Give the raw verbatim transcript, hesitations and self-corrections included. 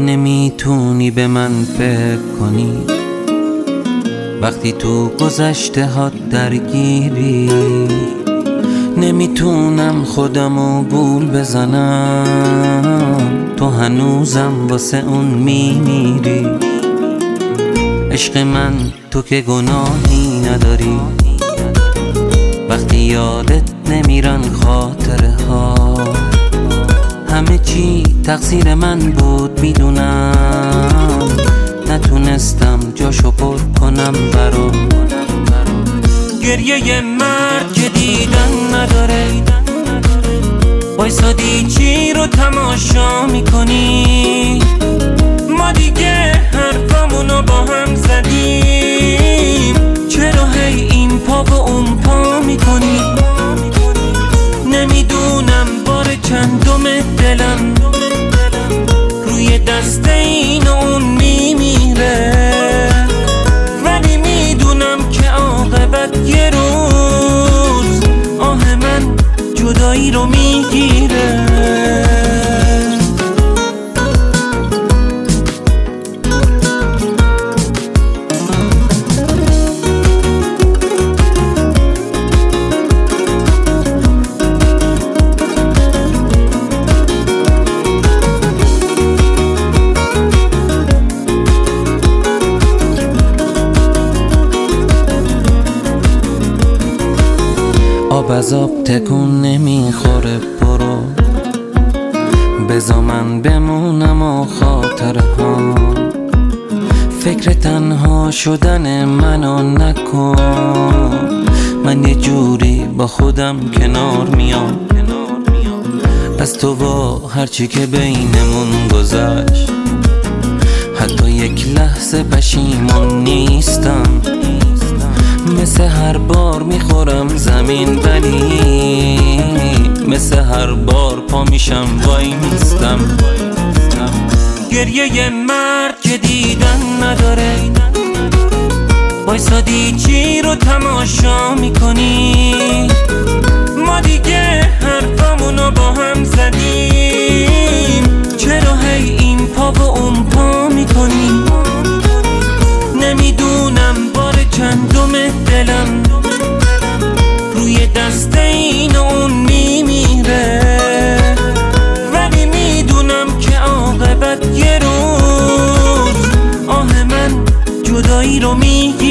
نمیتونی به من فکر کنی وقتی تو گذشته ها درگیری. نمیتونم خودمو گول بزنم، تو هنوزم واسه اون میمیری. عشق من تو که گناهی نداری، وقتی یادت نمیرن خاطره ها. همه چی تقصیر من بود میدونم، نتونستم جاشو پر کنم برا. گریه مرد که دیدن نداره، وایسادی چی رو تماشا میکنی؟ ما دیگه حرفمونو با هم زدیم، چرا هی این پا و اون پا میکنی؟ نمیدونم بار چندم دلم روی دست این و اون میمیره، ولی میدونم که عاقبت یه روز آه من جدایی رو میگیره. آب از آب تکون نمیخوره، برو بذار من بمونم و خاطره ها. فکر تنها شدن منو نکن، من یه جوری با خودم کنار میام از تو و هرچی که بینمون گذشت. حتی یک لحظه پشیمون نیستم، مثل هر بار میخورم زمین، ولی مثل هر بار پا میشم وای میستم. گریه مرد که دیدن نداره، وایسادی چی رو تماشا میکنی؟ ما دیگه حرفمونو با هم زدیم، چرا هی این پا و اون پا میکنی؟ نمیدونم بار چندم دلم روی دست این و اون میمیره، ولی میدونم که عاقبت یه روز آه من جدایی رو میگیره.